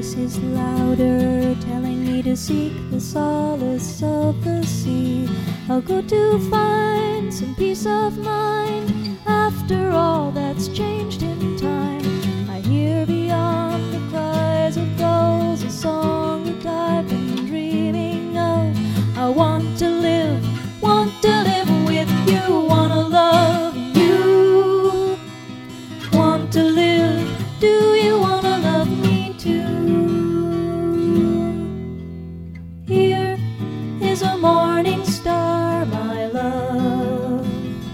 voice is louder, telling me to seek the solace of the sea. I'll go to find some peace of mind. After all that's changed in time, I hear beyond the cries of gulls a song that I've been dreaming of. I want to live with you, wanna love you. Want to live, do you wanna love me too? Here is a morning star, my love.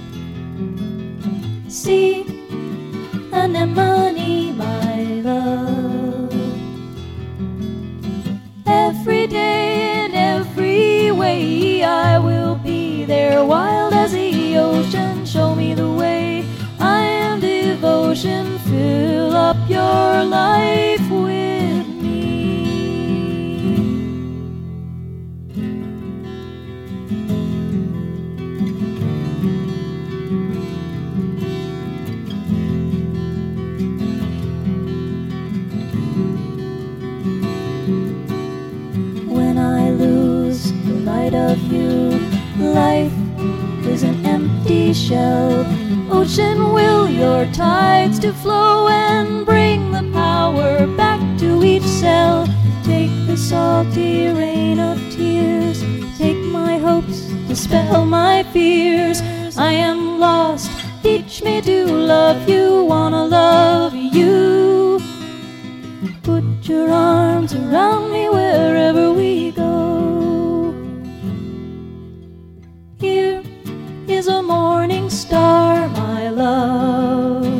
See, anemone, my love. Every day in every way I will be there, wild as the ocean. Show me the way, I am devotion. Fill up your life with me. When I lose the light of you, life is an empty shell. Ocean, will your tides to flow and bring the power back to each cell. Take the salty rain of tears, take my hopes, dispel my fears. I am lost, teach me to love you, wanna love you. Put your arms around me wherever we go. Here is a morning star, my love.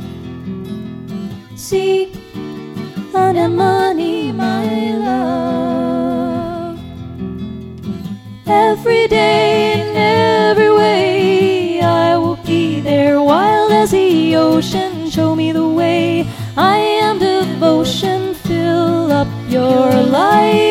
See, anemone, my love. Every day in every way I will be there, wild as the ocean. Show me the way, I am devotion. Fill up your life